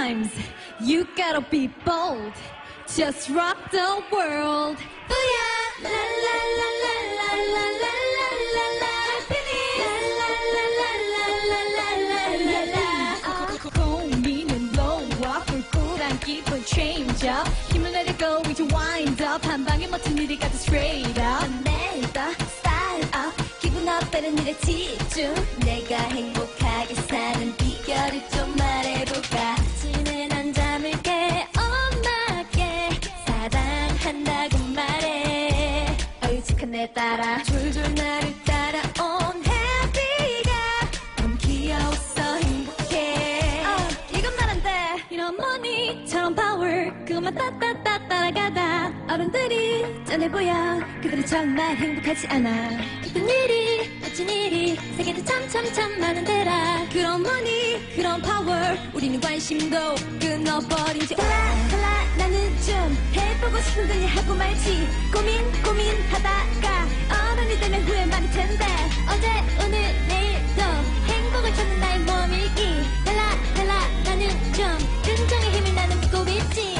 times you gotta be bold. Just rock the world. Booyah! La la la la la la la la la la. La la la la la la la la la. 고민은 low up, 불꿀한 기분 change up. 힘을 내리고 이제 wind up. 한 방에 멋진 일이 가득 straight up. 내다 style up. 기분 up 다른 일에 집중. 내가 행복하게 사는 비결을 좀 말해볼까. 지는 안 잠을 깨 엄마께 사랑한다고 말해. 어유직한 내 따라 줄줄 나를 따라온 happy가 너무 귀여웠어 행복해. 이건 말한대. 이런 money처럼 power 그것만 따따따 따라가다 어른들이 짠해 보여. 그들은 정말 행복하지 않아. 기쁜 일이 멋진 일이 세계도 참참참 많은데라. 그런 money 그런 power 우리는 관심도 끊어버린 지 달라 나는 좀 해보고 싶은 거냐 하고 말지. 고민하다가 어른이 되면 후회 많을 텐데 어제 오늘 내일도 행복을 찾는 나의 몸일기. 달라 나는 좀 긍정의 힘을 나는 믿고 있지.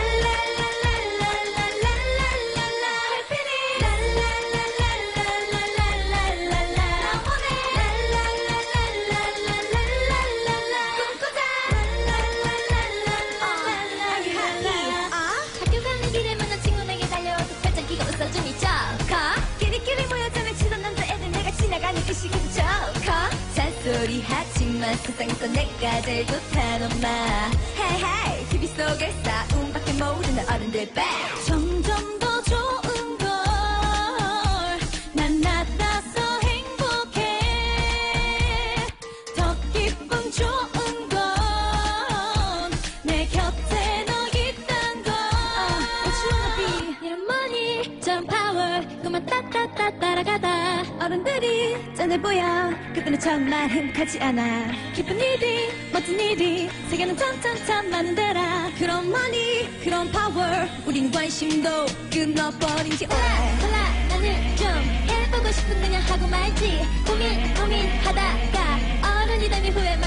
잔소리 하지만 세상에서 내가 제일 좋다는 엄마. Hey hey TV 속의 싸움밖에 모르는 어른들 back. 점점 더 좋은 걸 난 나타서 행복해. 더 기쁨 좋은 건 내 곁에 너 있단 걸. What you wanna be? 이런 money 전 power 그만 따따따 따라가다 어른들이 짠해 보여. 그때는 정말 행복하지 않아. 기쁜 일이 멋진 일이 세계는 참참참 많은데라. 그런 money 그런 power 우린 관심도 끊어버린 지 오래. 달라 나는 좀 해보고 싶은 그냥 하고 말지. 고민하다가 어른이 되면 후회